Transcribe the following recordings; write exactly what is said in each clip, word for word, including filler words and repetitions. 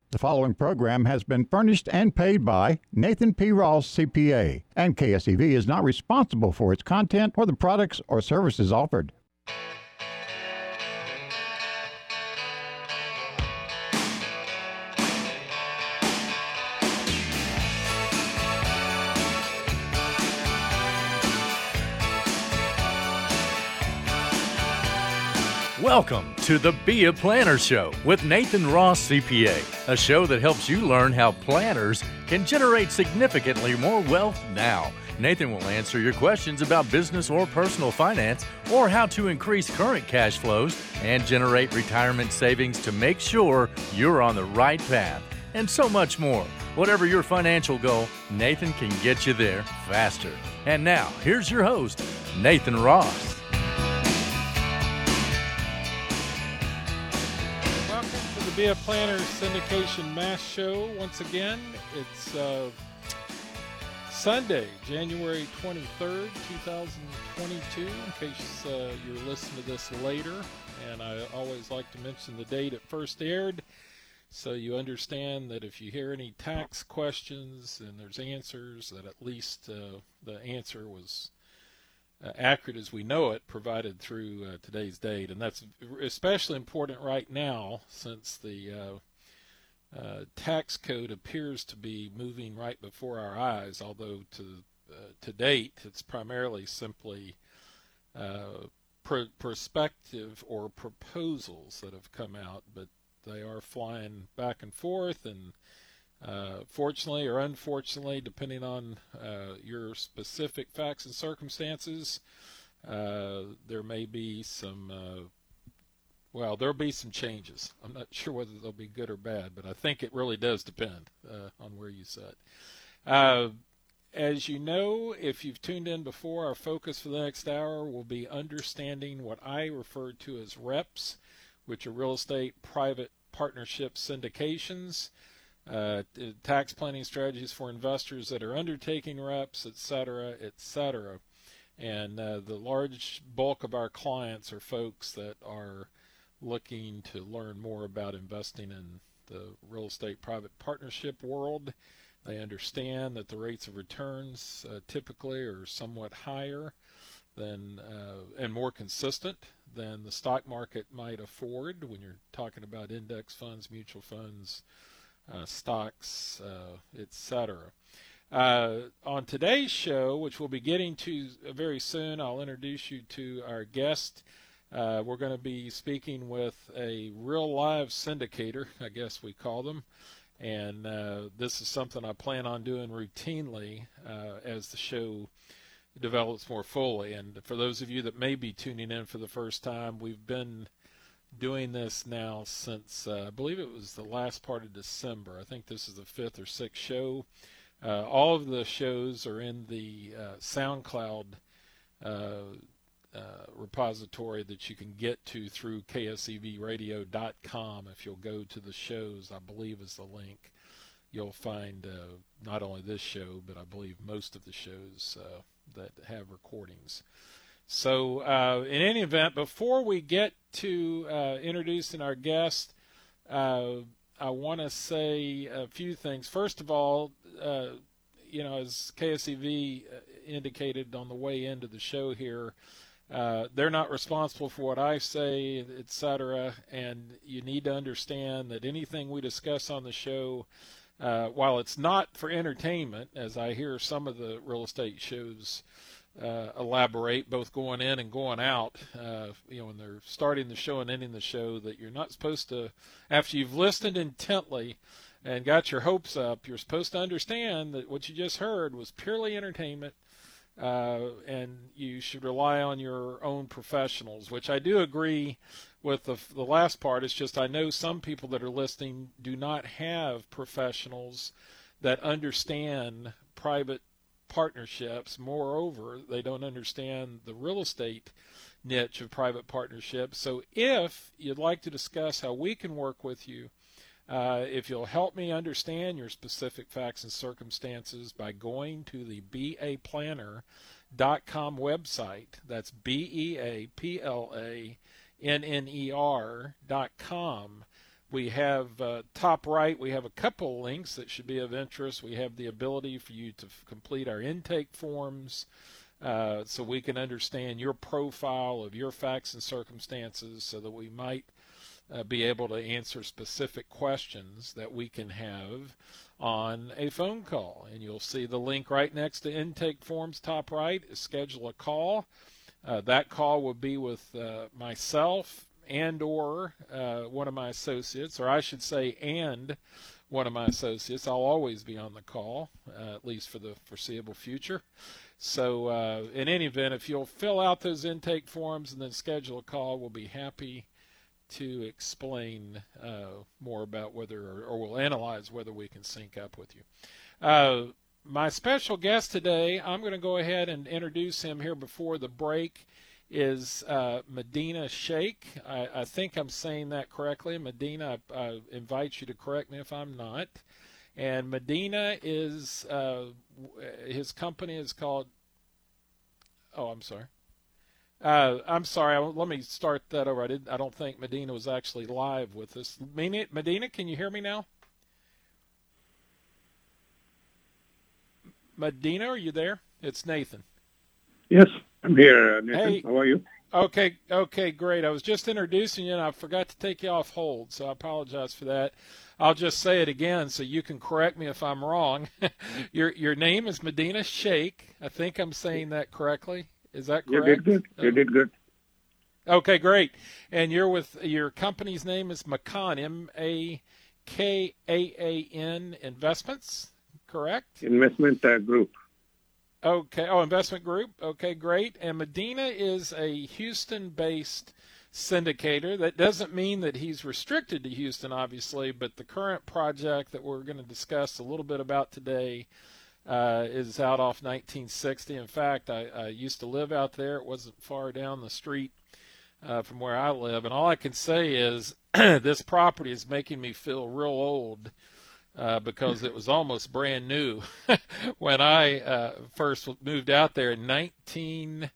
The following program has been furnished and paid by Nathan P. Ross, C P A, and K S E V is not responsible for its content or the products or services offered. Welcome to the Be a Planner Show with Nathan Ross, C P A, a show that helps you learn how planners can generate significantly more wealth now. Nathan will answer your questions about business or personal finance, or how to increase current cash flows and generate retirement savings to make sure you're on the right path, and so much more. Whatever your financial goal, Nathan can get you there faster. And now, here's your host, Nathan Ross. Be a Planner Syndication Mass Show. Once again, it's uh, Sunday, January twenty-third, twenty twenty-two, in case uh, you're listening to this later. And I always like to mention the date it first aired, so you understand that if you hear any tax questions and there's answers, that at least uh, the answer was Uh, accurate as we know it, provided through uh, today's date. And that's especially important right now, since the uh, uh, tax code appears to be moving right before our eyes, although to uh, to date it's primarily simply uh, pr- prospective or proposals that have come out, but they are flying back and forth, and Uh, fortunately or unfortunately, depending on uh, your specific facts and circumstances, uh, there may be some, uh, well, there'll be some changes. I'm not sure whether they'll be good or bad, but I think it really does depend uh, on where you sit. Uh, as you know, if you've tuned in before, our focus for the next hour will be understanding what I refer to as R E Ps, which are real estate private partnership syndications. Uh, tax planning strategies for investors that are undertaking R E Ps, et cetera, et cetera. And uh, the large bulk of our clients are folks that are looking to learn more about investing in the real estate private partnership world. They understand that the rates of returns uh, typically are somewhat higher than uh, and more consistent than the stock market might afford when you're talking about index funds, mutual funds, Uh, stocks, uh, et cetera. Uh, on today's show, which we'll be getting to very soon, I'll introduce you to our guest. Uh, we're going to be speaking with a real live syndicator, I guess we call them, and uh, this is something I plan on doing routinely uh, as the show develops more fully. And for those of you that may be tuning in for the first time, we've been doing this now since uh, I believe it was the last part of December. I think this is the fifth or sixth show. Uh, all of the shows are in the uh, SoundCloud uh, uh, repository that you can get to through K S E V radio dot com. If you'll go to the shows, I believe is the link, you'll find uh, not only this show, but I believe most of the shows uh, that have recordings. So uh, in any event, before we get to uh, introducing our guest, uh, I want to say a few things. First of all, uh, you know, as K S E V indicated on the way into the show here, uh, they're not responsible for what I say, et cetera, and you need to understand that anything we discuss on the show, uh, while it's not for entertainment, as I hear some of the real estate shows Uh, elaborate, both going in and going out, uh, you know, when they're starting the show and ending the show, that you're not supposed to, after you've listened intently and got your hopes up, you're supposed to understand that what you just heard was purely entertainment, uh, and you should rely on your own professionals, which I do agree with the, the last part. It's just I know some people that are listening do not have professionals that understand private partnerships. Moreover, they don't understand the real estate niche of private partnerships. So if you'd like to discuss how we can work with you, uh, if you'll help me understand your specific facts and circumstances by going to the be a planner dot com website, that's B E A P L A N N E R dot com, We have uh, top right, we have a couple links that should be of interest. We have the ability for you to f- complete our intake forms uh, so we can understand your profile of your facts and circumstances so that we might uh, be able to answer specific questions that we can have on a phone call. And you'll see the link right next to intake forms, top right, schedule a call. Uh, that call will be with uh, myself and or uh, one of my associates, or I should say and one of my associates. I'll always be on the call, uh, at least for the foreseeable future. So uh, in any event, if you'll fill out those intake forms and then schedule a call, we'll be happy to explain uh, more about whether, or, or we'll analyze whether we can sync up with you. Uh, my special guest today, I'm going to go ahead and introduce him here before the break, is uh, Medina Sheikh. I, I think I'm saying that correctly. Medina, I, I invite you to correct me if I'm not. And Medina is, uh, his company is called, oh, I'm sorry. Uh, I'm sorry. I, let me start that over. I, didn't, I don't think Medina was actually live with us. Medina, can you hear me now? Medina, are you there? It's Nathan. Yes, I'm here, Nathan. Hey. How are you? Okay, okay, great. I was just introducing you, and I forgot to take you off hold, so I apologize for that. I'll just say it again so you can correct me if I'm wrong. your your name is Medina Sheikh. I think I'm saying that correctly. Is that correct? You did good. You did good. Okay, great. And you're with, your company's name is Makan, M A K A A N Investments, correct? Investment uh, Group. Okay. Oh, investment group. Okay, great. And Medina is a Houston-based syndicator. That doesn't mean that he's restricted to Houston, obviously, but the current project that we're going to discuss a little bit about today uh, is out off nineteen sixty. In fact, I, I used to live out there. It wasn't far down the street uh, from where I live. And all I can say is this property is making me feel real old. Uh, because it was almost brand new when I uh, first moved out there in nineteen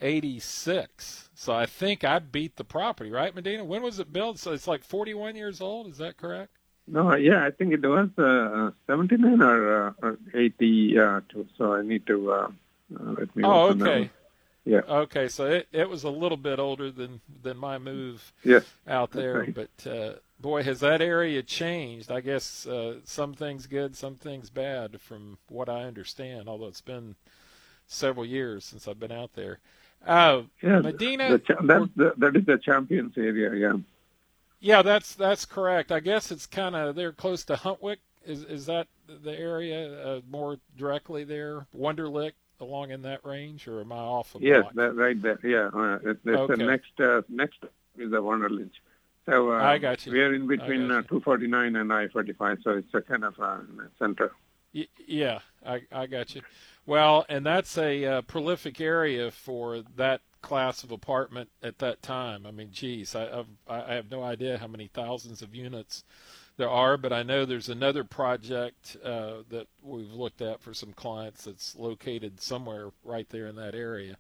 eighty-six. So I think I beat the property, right, Medina? When was it built? So it's like forty-one years old. Is that correct? No, yeah, I think it was uh, seventy-nine or, uh, or eighty-two. So I need to uh, uh, let me. Oh, okay. Yeah. Okay, so it, it was a little bit older than, than my move yes, out there, right. but. Uh, Boy, has that area changed. I guess uh, some things good, some things bad from what I understand, although it's been several years since I've been out there. Uh, yeah, Medina. The cha- that's the, that is the Champions area, yeah. Yeah, that's that's correct. I guess it's kind of, they're close to Huntwick. Is is that the area uh, more directly there? Wunderlich, along in that range, or am I off a Yes, block? that, right there, yeah. Uh, it, it's Okay. the next, uh, next is the Wunderlich. So uh, I got you. we are in between I uh, two forty-nine and I forty-five, so it's a kind of uh, center. Y- yeah, I, I got you. Well, and that's a uh, prolific area for that class of apartment at that time. I mean, geez, I, I've, I have no idea how many thousands of units there are, but I know there's another project uh, that we've looked at for some clients that's located somewhere right there in that area.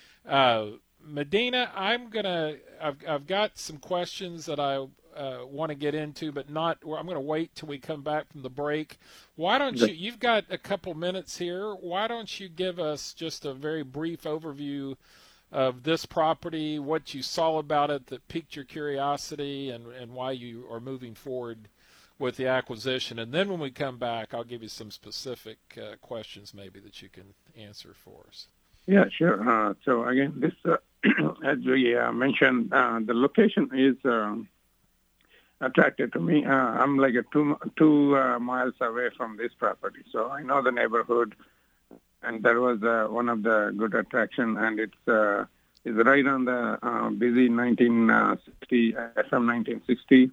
Uh, Medina, I'm gonna. I've I've got some questions that I uh, want to get into, but not. I'm going to wait till we come back from the break. Why don't you? You've got a couple minutes here. Why don't you give us just a very brief overview of this property, what you saw about it that piqued your curiosity, and and why you are moving forward with the acquisition. And then when we come back, I'll give you some specific uh, questions maybe that you can answer for us. Yeah, sure. Uh, so again, this, uh, as we uh, mentioned, uh, the location is uh, attractive to me. Uh, I'm like a two two uh, miles away from this property, so I know the neighborhood, and that was uh, one of the good attraction. And it's uh, it's right on the uh, busy nineteen sixty F M nineteen sixty,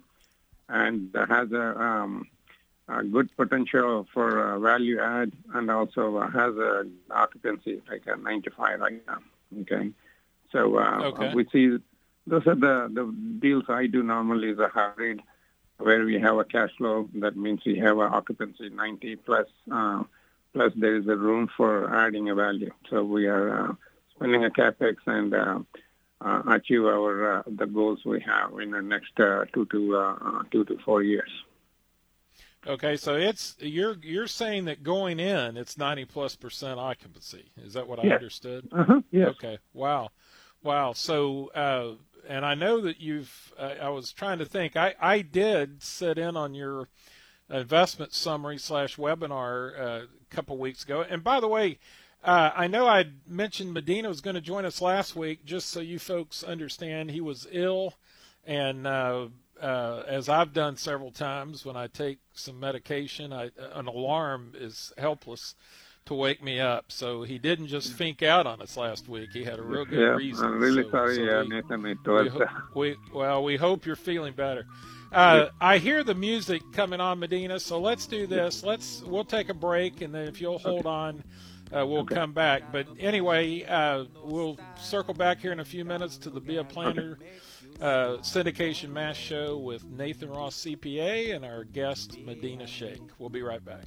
and has a um, Uh, good potential for uh, value add, and also uh, has a occupancy like a ninety-five right now. Okay, so uh, okay. we see those are the, the deals I do normally is a hybrid, where we have a cash flow. That means we have an occupancy ninety plus, uh, plus there is a room for adding a value. So we are uh, spending a capex and uh, uh, achieve our uh, the goals we have in the next uh, two to uh, two to four years. Okay, so it's you're you're saying that going in, it's ninety plus percent occupancy. Is that what I yes. understood? Uh-huh. Yes. Okay. Wow, wow. So, uh, and I know that you've. Uh, I was trying to think. I I did sit in on your investment summary slash webinar uh, a couple weeks ago. And by the way, uh, I know I mentioned Medina was going to join us last week. Just so you folks understand, he was ill, and. Uh, Uh, as I've done several times when I take some medication, I, an alarm is helpless to wake me up. So he didn't just fink out on us last week. He had a real good yeah, reason. I'm really so, sorry, so uh, we, Nathan. It was, we, ho- we, well, we hope you're feeling better. Uh, I hear the music coming on, Medina, so let's do this. Let's We'll take a break, and then if you'll hold on, uh, we'll okay. come back. But anyway, uh, we'll circle back here in a few minutes to the Be a Planner okay. Uh, Syndication Mass Show with Nathan Ross, C P A, and our guest, Medina Sheikh. We'll be right back.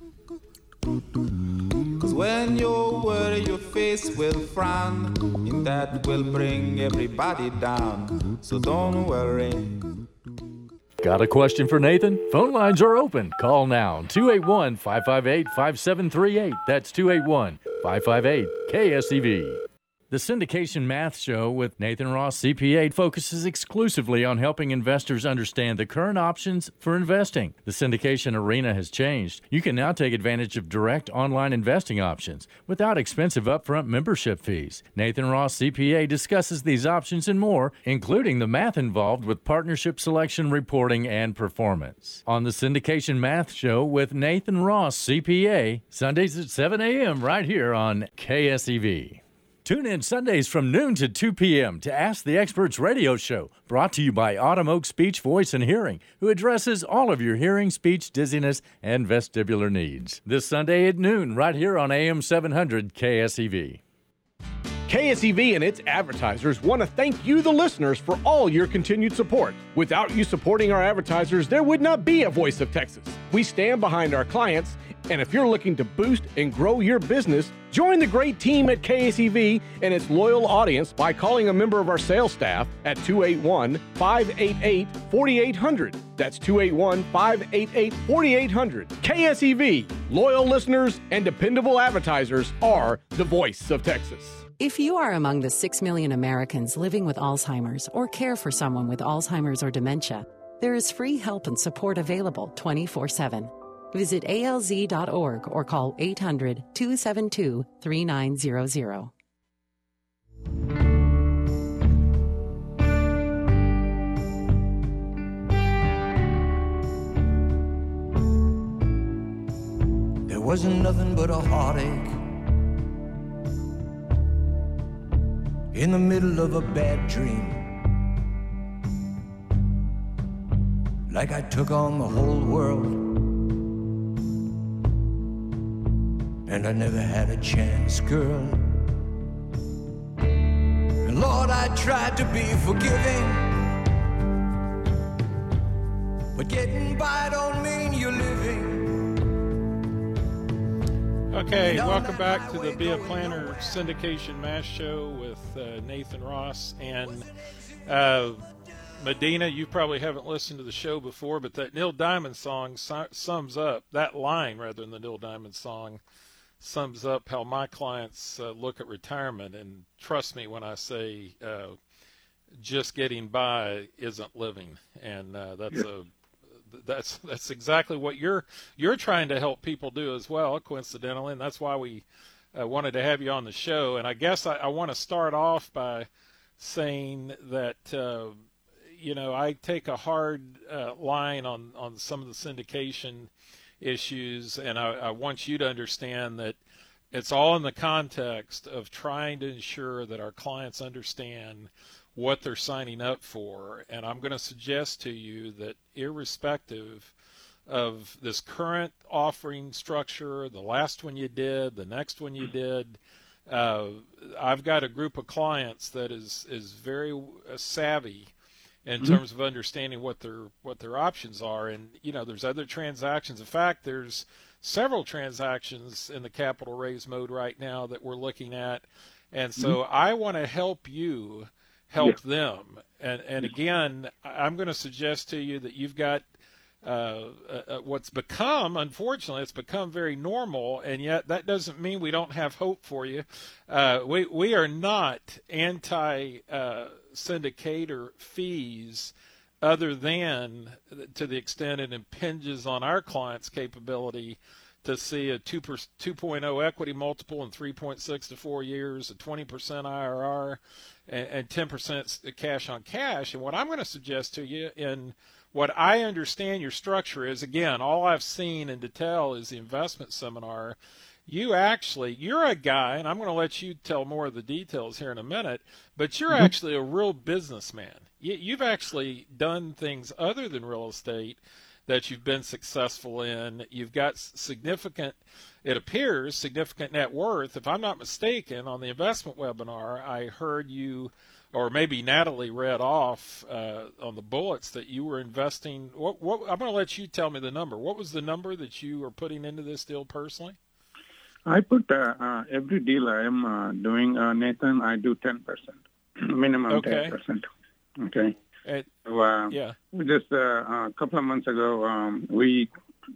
Cause when you're worried, your face will frown, and that will bring everybody down. So don't worry. Got a question for Nathan? Phone lines are open. Call now, two eight one, five five eight, five seven three eight. That's two eight one, five five eight, K S E V. The Syndication Math Show with Nathan Ross, C P A, focuses exclusively on helping investors understand the current options for investing. The syndication arena has changed. You can now take advantage of direct online investing options without expensive upfront membership fees. Nathan Ross, C P A, discusses these options and more, including the math involved with partnership selection, reporting, and performance. On the Syndication Math Show with Nathan Ross, C P A, Sundays at seven a.m. right here on K S E V. Tune in Sundays from noon to two p.m. to Ask the Experts radio show, brought to you by Autumn Oak Speech, Voice, and Hearing, who addresses all of your hearing, speech, dizziness, and vestibular needs. This Sunday at noon, right here on A M seven hundred K S E V. K S E V and its advertisers want to thank you, the listeners, for all your continued support. Without you supporting our advertisers, there would not be a Voice of Texas. We stand behind our clients, and if you're looking to boost and grow your business, join the great team at K S E V and its loyal audience by calling a member of our sales staff at two eight one, five eight eight, four eight zero zero. That's two eight one, five eight eight, four eight zero zero. K S E V, loyal listeners and dependable advertisers are the voice of Texas. If you are among the six million Americans living with Alzheimer's or care for someone with Alzheimer's or dementia, there is free help and support available twenty-four seven. Visit A L Z dot org or call eight hundred, two seven two, three nine zero zero. There wasn't nothing but a heartache in the middle of a bad dream. Like I took on the whole world, and I never had a chance, girl. And Lord, I tried to be forgiving, but getting by don't mean you're living. Okay, welcome back to the Be a Planner Syndication Mass Show with uh, Nathan Ross. And uh, Medina, you probably haven't listened to the show before, but that Neil Diamond song su- sums up, that line rather than the Neil Diamond song, sums up how my clients uh, look at retirement. And trust me when I say uh, just getting by isn't living. And uh, that's a That's that's exactly what you're you're trying to help people do as well, coincidentally, and that's why we uh, wanted to have you on the show. And I guess I, I want to start off by saying that uh, you know I take a hard uh, line on, on some of the syndication issues, and I, I want you to understand that it's all in the context of trying to ensure that our clients understand what they're signing up for. And I'm going to suggest to you that irrespective of this current offering structure, the last one you did, the next one you did, uh, I've got a group of clients that is, is very uh, savvy in mm-hmm. terms of understanding what their what their options are. And, you know, there's other transactions. In fact, there's several transactions in the capital raise mode right now that we're looking at. And so mm-hmm. I want to help you help yeah. them. And, and again, I'm going to suggest to you that you've got uh, uh, what's become, unfortunately, it's become very normal, and yet that doesn't mean we don't have hope for you. Uh, we, we are not anti-syndicator uh, fees other than to the extent it impinges on our clients' capability to see a two point oh equity multiple in three point six to four years, a twenty percent I R R, and, and ten percent cash on cash. And what I'm going to suggest to you, in what I understand your structure is, again, all I've seen in detail is the investment seminar. You actually, you're a guy, and I'm going to let you tell more of the details here in a minute, but you're mm-hmm. actually a real businessman. You, you've actually done things other than real estate that you've been successful in. You've got significant, it appears, significant net worth. If I'm not mistaken, on the investment webinar, I heard you, or maybe Natalie read off uh, on the bullets that you were investing. What, what, I'm going to let you tell me the number. What was the number that you are putting into this deal personally? I put uh, uh, every deal I am uh, doing, uh, Nathan, I do ten percent, minimum okay. ten percent. Okay. It, so, uh, yeah. Just uh, a couple of months ago, um, we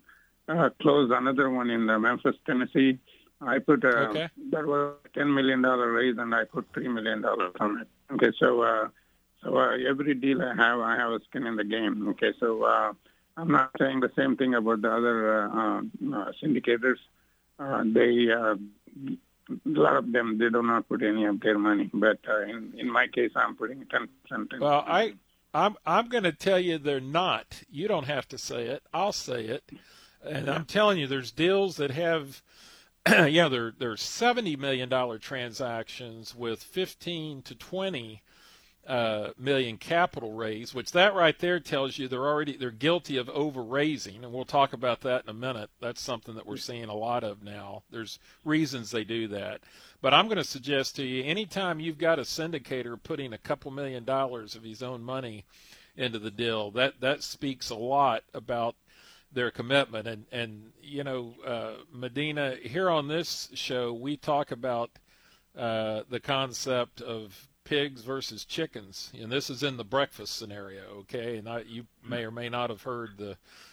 uh, closed another one in uh, Memphis, Tennessee. I put uh, okay. that was a ten million dollars raise, and I put three million dollars on it. Okay, so uh, so uh, every deal I have, I have a skin in the game. Okay, so uh, I'm not saying the same thing about the other uh, uh, syndicators. Uh, they, uh, a lot of them, they do not put any of their money. But uh, in, in my case, I'm putting ten percent. Well, I, I'm, I'm going to tell you they're not. You don't have to say it. I'll say it. And yeah. I'm telling you, there's deals that have, yeah, there, there's seventy million dollars transactions with fifteen to twenty Uh, million capital raise, which that right there tells you they're already they're guilty of over raising, and we'll talk about that in a minute. That's something that we're seeing a lot of now. There's reasons they do that, but I'm going to suggest to you, anytime you've got a syndicator putting a couple million dollars of his own money into the deal, that that speaks a lot about their commitment. And and you know, uh, Medina, here on this show we talk about uh, the concept of pigs versus chickens, and this is in the breakfast scenario, okay? And I, you may or may not have heard the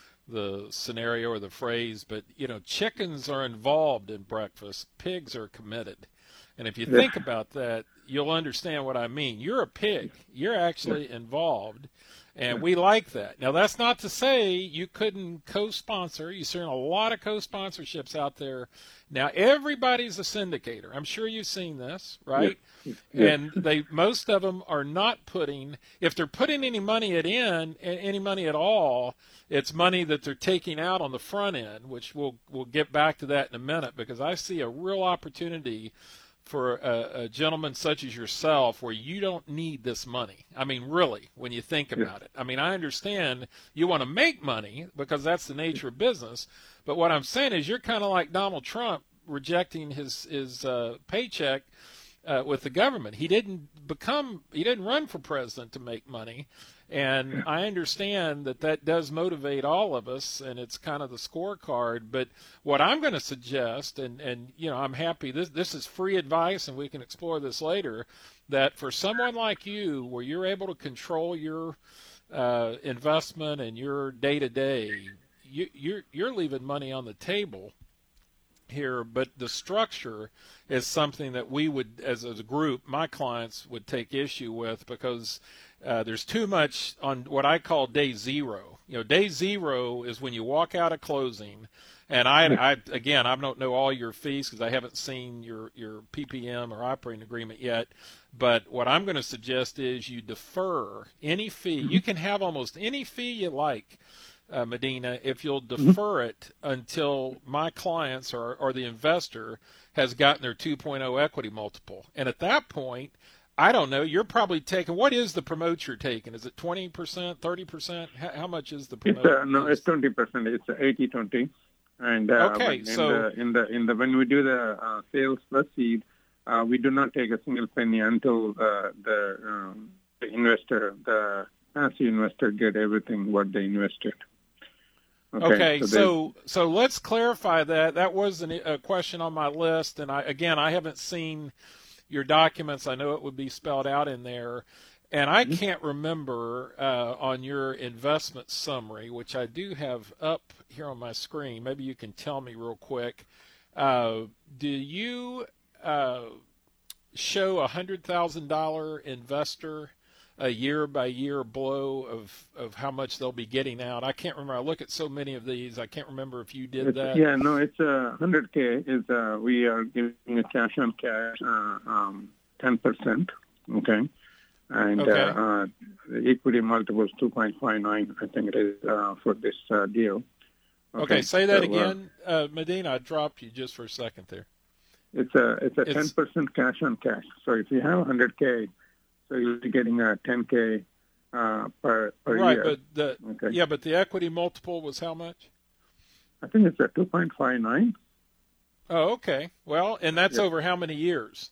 the scenario or the phrase, but you know, chickens are involved in breakfast, pigs are committed. And if you yeah. think about that, you'll understand what I mean. You're a pig, you're actually yeah. involved, and yeah. we like that. Now, that's not to say you couldn't co-sponsor. You're seeing a lot of co-sponsorships out there. Now, everybody's a syndicator. I'm sure you've seen this, right? Yeah. Yeah. And they, most of them are not putting, if they're putting any money at in, any money at all, it's money that they're taking out on the front end, which we'll we'll get back to that in a minute, because I see a real opportunity for a, a gentleman such as yourself where you don't need this money. I mean, really, when you think about it. I mean, I understand you want to make money because that's the nature of business, but what I'm saying is you're kind of like Donald Trump rejecting his, his uh, paycheck uh, with the government. He didn't become, he didn't run for president to make money. And I understand that that does motivate all of us, and it's kind of the scorecard. But what I'm going to suggest, and, and you know, I'm happy, this this is free advice, and we can explore this later, that for someone like you, where you're able to control your uh, investment and your day-to-day, you, you're, you're leaving money on the table here, but the structure is something that we would, as a group, my clients would take issue with, because uh, there's too much on what I call day zero. You know, day zero is when you walk out of closing, and I, I again, I don't know all your fees because I haven't seen your, your P P M or operating agreement yet, but what I'm going to suggest is you defer any fee. You can have almost any fee you like, Uh, Medina, if you'll defer it until my clients or, or the investor has gotten their two point oh equity multiple. And at that point, I don't know, you're probably taking, what is the promote you're taking? Is it twenty percent, thirty percent? How, how much is the promote? It's, uh, no, it's twenty percent. It's eighty twenty. And uh, okay, in so the, in the in the when we do the uh, sales proceed, uh, we do not take a single penny until uh, the, um, the investor, the passive investor, get everything what they invested. Okay, okay so so, so let's clarify that. That was an, a question on my list, and I again, I haven't seen your documents. I know it would be spelled out in there. And I can't remember uh, on your investment summary, which I do have up here on my screen. Maybe you can tell me real quick. Uh, do you uh, show a one hundred thousand dollars investor a year-by-year blow of, of how much they'll be getting out? I can't remember. I look at so many of these. I can't remember if you did it's, that. Yeah, no, it's uh, one hundred K. Is uh, we are giving a cash on cash uh, um, ten percent, okay? And okay. Uh, uh, the equity multiple is two point five nine, I think it is, uh, for this uh, deal. Okay, okay say that so, again. Uh, Medina, I dropped you just for a second there. It's a it's a It's- ten percent cash on cash. So if you have one hundred K, so you'll be getting a ten K uh, per, per right, year. but the okay. yeah, but the equity multiple was how much? I think it's a two point five nine. Oh, okay. Well, and that's Yeah. over how many years?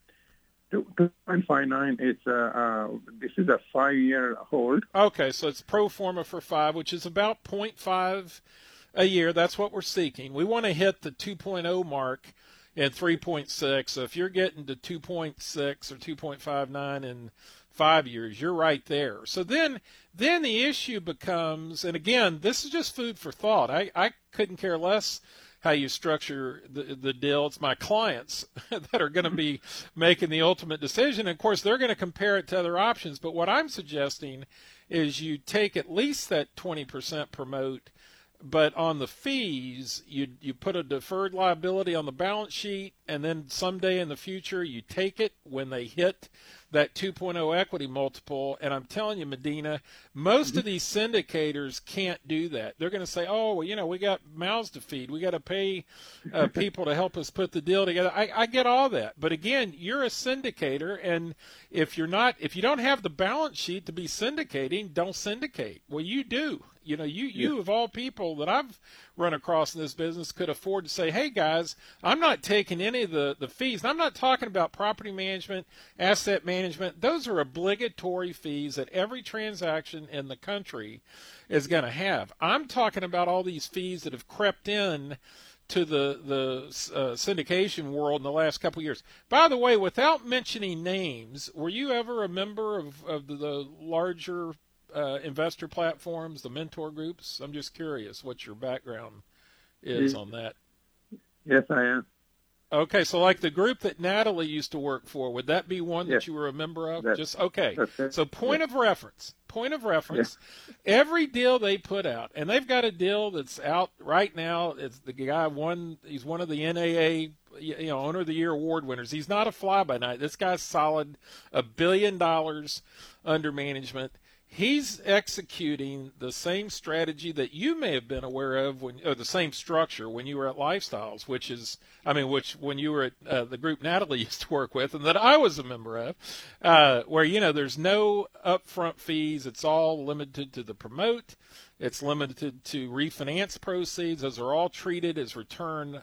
two point five nine is uh, uh, this is a five-year hold. Okay, so it's pro forma for five, which is about zero point five a year. That's what we're seeking. We want to hit the two point oh mark in three point six. So if you're getting to two point six or two point five nine in five years, you're right there. So then then the issue becomes, and again, this is just food for thought. I, I couldn't care less how you structure the, the deal. It's my clients that are going to be making the ultimate decision. And of course, they're going to compare it to other options. But what I'm suggesting is you take at least that twenty percent promote, but on the fees, you you put a deferred liability on the balance sheet, and then someday in the future, you take it when they hit that two point oh equity multiple. And I'm telling you, Medina, most of these syndicators can't do that. They're going to say, oh, well, you know, we got mouths to feed. We got to pay uh, people to help us put the deal together. I, I get all that. But again, you're a syndicator, and if you're not, if you don't have the balance sheet to be syndicating, don't syndicate. Well, you do. You know, you, you yeah. of all people that I've run across in this business could afford to say, hey, guys, I'm not taking any of the, the fees. And I'm not talking about property management, asset management. Those are obligatory fees that every transaction in the country is going to have. I'm talking about all these fees that have crept in to the, the uh, syndication world in the last couple of years. By the way, without mentioning names, were you ever a member of, of the, the larger Uh, investor platforms, the mentor groups? I'm just curious what your background is on that. Yes, I am. Okay, so like the group that Natalie used to work for, would that be one yes. that you were a member of? That's, just okay. That's so point yes. of reference. Point of reference. Yes. Every deal they put out, and they've got a deal that's out right now. It's the guy won. He's one of the N A A, you know, Owner of the Year award winners. He's not a fly by night. This guy's solid, a billion dollars under management. He's executing the same strategy that you may have been aware of, when, or the same structure when you were at Lifestyles, which is, I mean, which when you were at uh, the group Natalie used to work with and that I was a member of, uh, where, you know, there's no upfront fees. It's all limited to the promote. It's limited to refinance proceeds. Those are all treated as return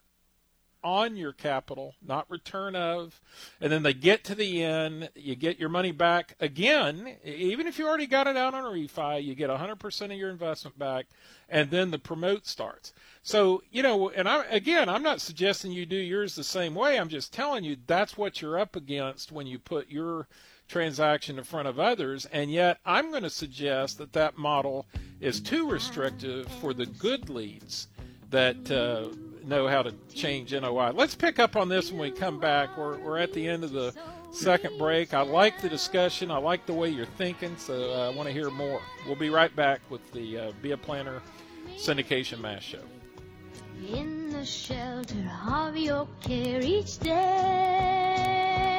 on your capital, not return of. And then they get to the end, you get your money back again. Even if you already got it out on a refi, you get one hundred percent of your investment back, and then the promote starts. So, you know, and I, again, I'm not suggesting you do yours the same way. I'm just telling you that's what you're up against when you put your transaction in front of others. And yet I'm going to suggest that that model is too restrictive for the good leads that uh, know how to change N O I. Let's pick up on this when we come back. We're, we're at the end of the second break. I like the discussion. I like the way you're thinking, so uh, I want to hear more. We'll be right back with the uh, Be a Planner Syndication Mass Show. In the shelter of your care each day.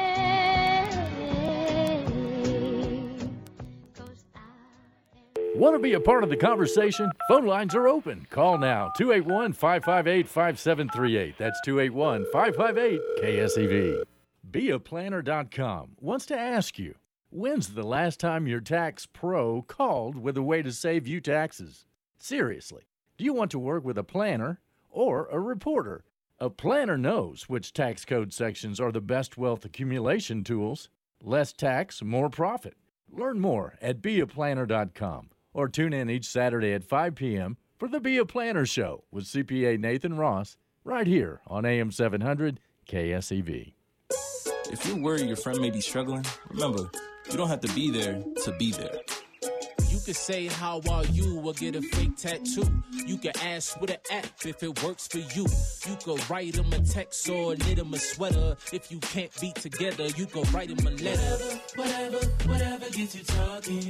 Want to be a part of the conversation? Phone lines are open. Call now, two eight one, five five eight, five seven three eight. That's two eight one, five five eight, K S E V. Be a Planner dot com wants to ask you, when's the last time your tax pro called with a way to save you taxes? Seriously, do you want to work with a planner or a reporter? A planner knows which tax code sections are the best wealth accumulation tools. Less tax, more profit. Learn more at Be a Planner dot com. Or tune in each Saturday at five p.m. for the Be a Planner Show with C P A Nathan Ross, right here on A M seven hundred K S E V. If you're worried your friend may be struggling, remember, You don't have to be there to be there. You can say how are you or get a fake tattoo. You can ask with an app if it works for you. You could write them a text or knit them a sweater. If you can't be together, you could write them a letter. Whatever, whatever, whatever gets you talking.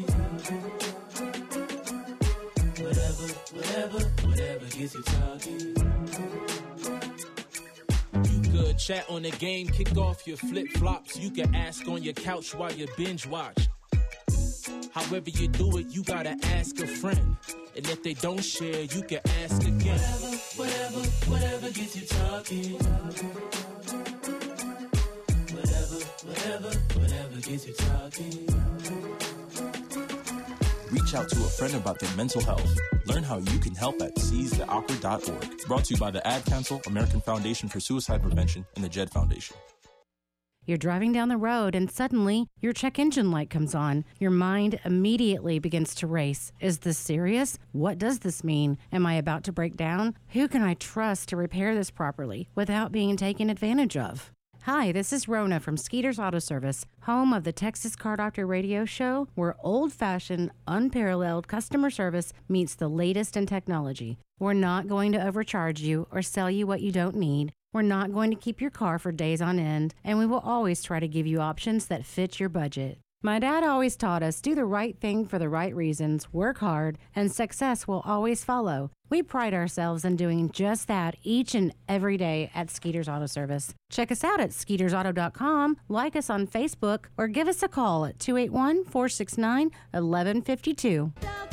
Whatever, whatever, whatever gets you talking. You could chat on the game, kick off your flip-flops. You can ask on your couch while you binge watch. However you do it, you gotta ask a friend. And if they don't share, you can ask again. Whatever, whatever, whatever gets you talking. Whatever, whatever, whatever gets you talking. Reach out to a friend about their mental health. Learn how you can help at seize the awkward dot org. Brought to you by the Ad Council, American Foundation for Suicide Prevention, and the Jed Foundation. You're driving down the road and suddenly your check engine light comes on. Your mind immediately begins to race. Is this serious? What does this mean? Am I about to break down? Who can I trust to repair this properly without being taken advantage of? Hi, this is Rona from Skeeter's Auto Service, home of the Texas Car Doctor radio show, where old-fashioned, unparalleled customer service meets the latest in technology. We're not going to overcharge you or sell you what you don't need. We're not going to keep your car for days on end, and we will always try to give you options that fit your budget. My dad always taught us, do the right thing for the right reasons, work hard, and success will always follow. We pride ourselves in doing just that each and every day at Skeeter's Auto Service. Check us out at skeeters auto dot com, like us on Facebook, or give us a call at two eight one, four six nine, one one five two.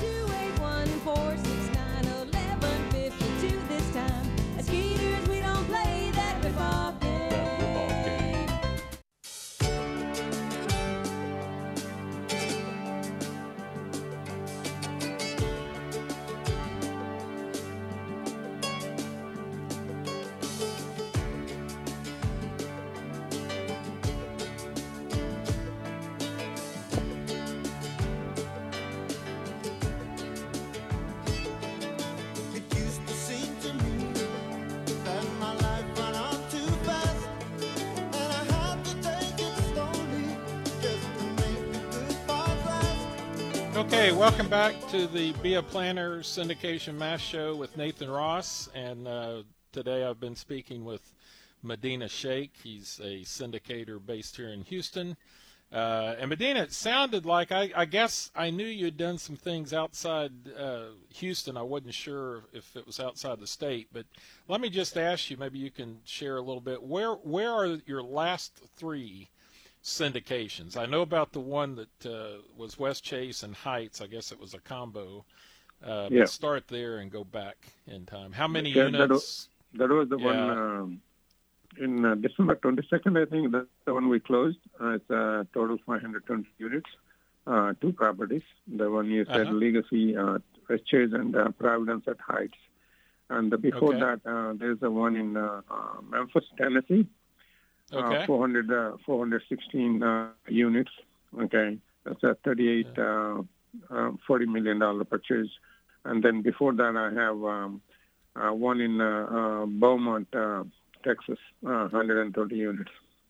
Okay, welcome back to the Be a Planner Syndication Mass Show with Nathan Ross. And uh, today I've been speaking with Medina Sheikh. He's a syndicator based here in Houston. Uh, and Medina, it sounded like, I, I guess I knew you'd done some things outside uh, Houston. I wasn't sure if it was outside the state. But let me just ask you, maybe you can share a little bit. Where, where are your last three syndications? I know about the one that uh, was West Chase and Heights. I guess it was a combo. Uh, yeah. But start there and go back in time. How many yeah, units? That was, that was the yeah. one um, in uh, December twenty-second, I think. That's the one we closed. Uh, it's a total five hundred twenty units, uh, two properties. The one you said, uh-huh. Legacy, uh, West Chase, and uh, Providence at Heights. And the, before Okay. that, uh, there's the one in uh, uh, Memphis, Tennessee. Okay. Uh, four hundred, uh, four hundred sixteen uh, units. Okay, that's a thirty-eight, yeah. uh, uh, forty million dollar purchase. And then before that, I have um, uh, one in uh, uh, Beaumont, uh, Texas, uh, one hundred thirty units.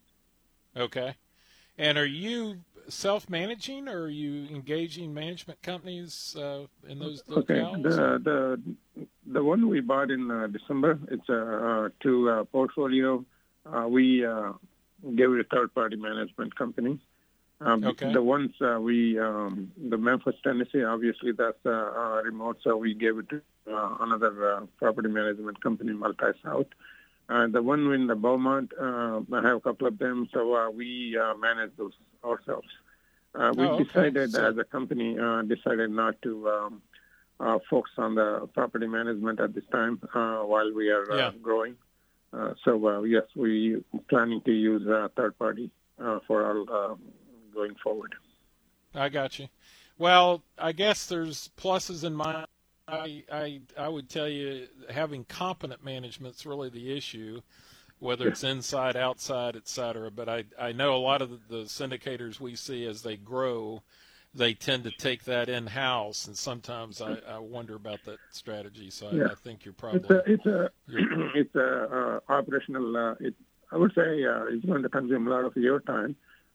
Okay. And are you self-managing, or are you engaging management companies uh, in those Okay, locales? the the the one we bought in uh, December, it's a uh, to uh, portfolio. Uh, we uh, gave it a third-party management company. Um, Okay. The ones uh, we, um, the Memphis, Tennessee, obviously that's uh, uh, remote, so we gave it to uh, another uh, property management company, Multi-South. Uh, the one in the Beaumont, uh, I have a couple of them, so uh, we uh, manage those ourselves. Uh, we Oh, okay. decided So- as a company, uh, decided not to um, uh, focus on the property management at this time uh, while we are uh, Yeah. growing. Uh, so, uh, yes, we planning to use a third party uh, for our uh, going forward. I got you. Well, I guess there's pluses and minuses. I, I, I would tell you having competent management's really the issue, whether it's inside, outside, et cetera. But I, I know a lot of the, the syndicators we see as they grow, they tend to take that in-house, and sometimes I, I wonder about that strategy. So I, Yeah. I think you're probably It's a, it's a, you're- it's a uh, operational. Uh, it, I would say uh, it's going to consume a lot of your time,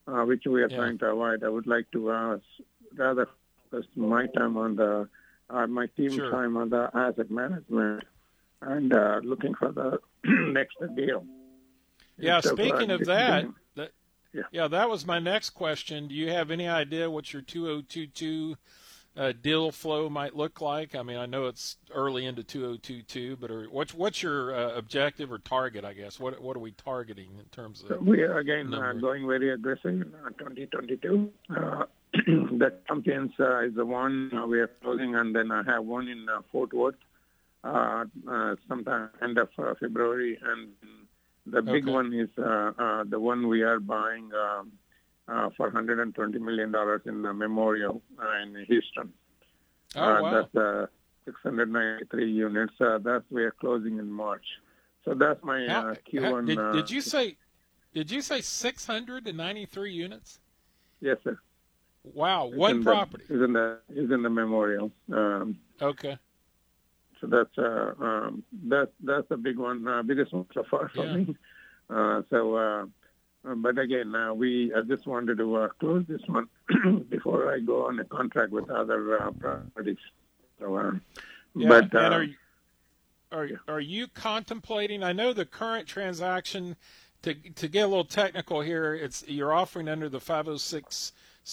uh, which we are Yeah. trying to avoid. I would like to uh, rather focus my time on the, uh, my team's Sure. time on the asset management and uh, looking for the next deal. Yeah, Instead speaking uh, of that, doing- that Yeah. yeah, that was my next question. Do you have any idea what your two thousand twenty-two uh, deal flow might look like? I mean, I know it's early into two thousand twenty-two, but are, what's what's your uh, objective or target? I guess what what are we targeting in terms So of? we are again uh, numbers? going very aggressive in uh, twenty twenty-two. Uh, the Champions uh, is the one uh, we are closing, and then I have one in uh, Fort Worth uh, uh, sometime end of uh, February, and the big Okay. one is uh, uh, the one we are buying um, uh, for one hundred twenty million dollars in the Memorial uh, in Houston. Oh, uh, wow. That's uh, six hundred ninety-three units. Uh, that's we are closing in March. So that's my How- uh, Q how- one. did, uh, did you say did you say six hundred ninety-three units? Yes, sir. Wow, It's one in property. The, is in the is in the Memorial. Um, Okay. so that's uh, um, that that's the big one, uh, biggest one so far for Yeah. me. Uh, so, uh, uh, but again, uh, we I just wanted to uh, close this one before I go on a contract with other uh, properties. So, uh, Yeah, but uh, and are you, are are you contemplating? I know the current transaction. To to get a little technical here, it's you're offering under the five oh six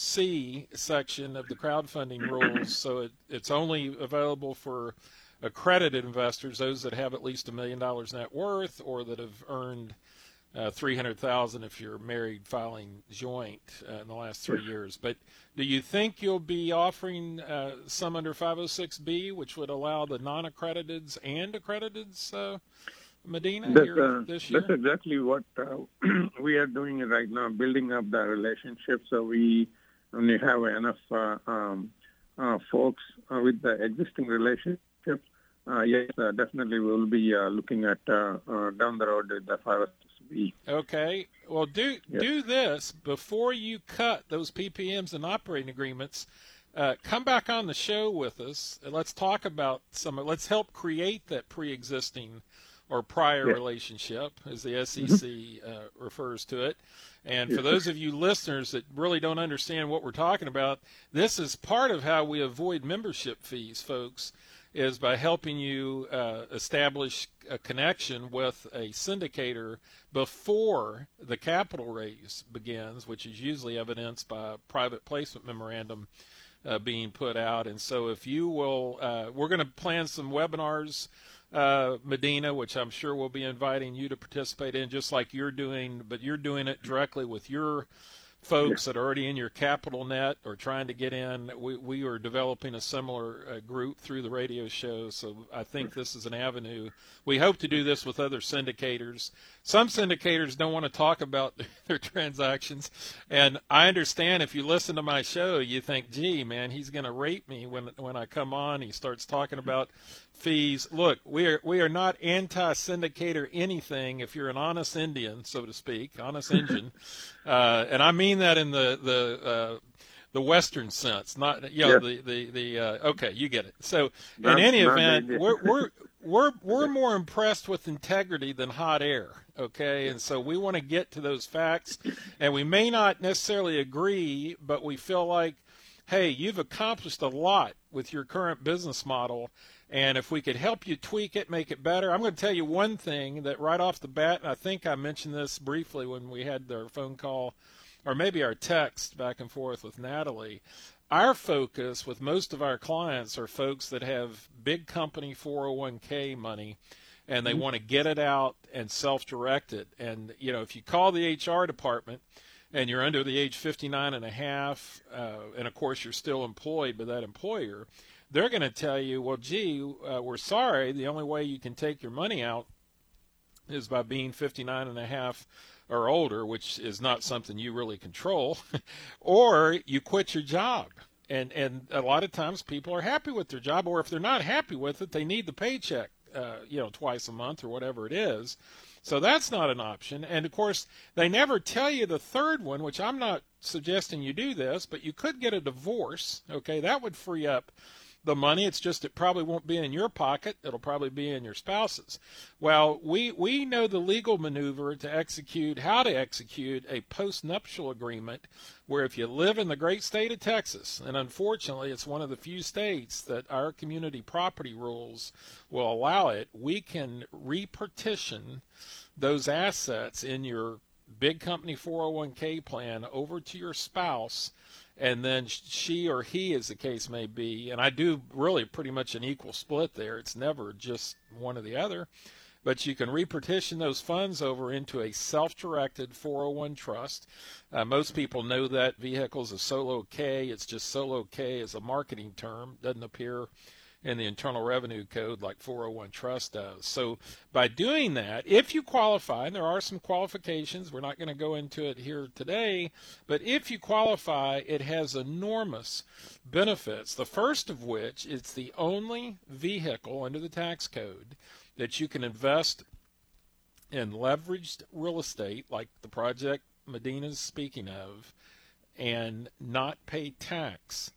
C section of the crowdfunding rules, so it, it's only available for accredited investors, those that have at least a million dollars net worth or that have earned uh, three hundred thousand if you're married filing joint uh, in the last three years. But do you think you'll be offering uh, some under five oh six B, which would allow the non-accrediteds and accrediteds, uh, Medina, That's, here uh, this year? that's exactly what uh, we are doing right now, building up the relationship. So we only have enough uh, um, uh, folks uh, with the existing relationship. Uh, yes, uh, definitely we'll be uh, looking at uh, uh, down the road with the five oh six B. Okay. Well, do Yes. do this before you cut those P P Ms and operating agreements. Uh, come back on the show with us. And let's talk about some. Let's help create that pre-existing or prior Yes. relationship, as the S E C uh, refers to it. And for Yes. those of you listeners that really don't understand what we're talking about, this is part of how we avoid membership fees, folks, is by helping you uh, establish a connection with a syndicator before the capital raise begins, which is usually evidenced by a private placement memorandum uh, being put out. And so if you will, uh, we're going to plan some webinars, uh, Medina, which I'm sure we'll be inviting you to participate in, just like you're doing, but you're doing it directly with your folks that are already in your capital net or trying to get in. We, we are developing a similar uh, group through the radio show, so I think this is an avenue. We hope to do this with other syndicators. Some syndicators don't want to talk about their transactions, and I understand if you listen to my show, you think, gee, man, he's going to rape me when when I come on. He starts talking about fees. Look, we are we are not anti-syndicator anything if you're an honest Indian, so to speak, honest Indian, uh, and I mean that in the the uh, the Western sense, not you know Yes. the the the. Uh, okay, you get it. So Not- in any not event, Indian. we're we're we're we're more impressed with integrity than hot air. Okay, and so we want to get to those facts, and we may not necessarily agree, but we feel like, hey, you've accomplished a lot with your current business model. And if we could help you tweak it, make it better. I'm going to tell you one thing that right off the bat, and I think I mentioned this briefly when we had our phone call, or maybe our text back and forth with Natalie. Our focus with most of our clients are folks that have big company four oh one k money, and they Mhm. want to get it out and self-direct it. And, you know, if you call the H R department and you're under the age fifty-nine and a half, uh, and, of course, you're still employed by that employer, they're going to tell you, well, gee, uh, we're sorry. The only way you can take your money out is by being fifty-nine and a half or older, which is not something you really control, or you quit your job. And and a lot of times people are happy with their job, or if they're not happy with it, they need the paycheck, uh, you know, twice a month or whatever it is. So that's not an option. And, of course, they never tell you the third one, which I'm not suggesting you do this, but you could get a divorce. Okay, that would free up the money. It's just it probably won't be in your pocket. It'll probably be in your spouse's. Well, we, we know the legal maneuver to execute, how to execute a post-nuptial agreement where if you live in the great state of Texas, and unfortunately it's one of the few states that our community property rules will allow it, we can repartition those assets in your big company four oh one k plan over to your spouse, and then she or he, as the case may be, and I do really pretty much an equal split there. It's never just one or the other, but you can repartition those funds over into a self-directed four oh one trust. Uh, most people know that vehicle is a solo K. It's just solo K as a marketing term. Doesn't appear in the Internal Revenue Code like four oh one trust does. So by doing that, if you qualify, and there are some qualifications, we're not going to go into it here today, but if you qualify, it has enormous benefits. The first of which, it's the only vehicle under the tax code that you can invest in leveraged real estate, like the project Medina's speaking of, and not pay tax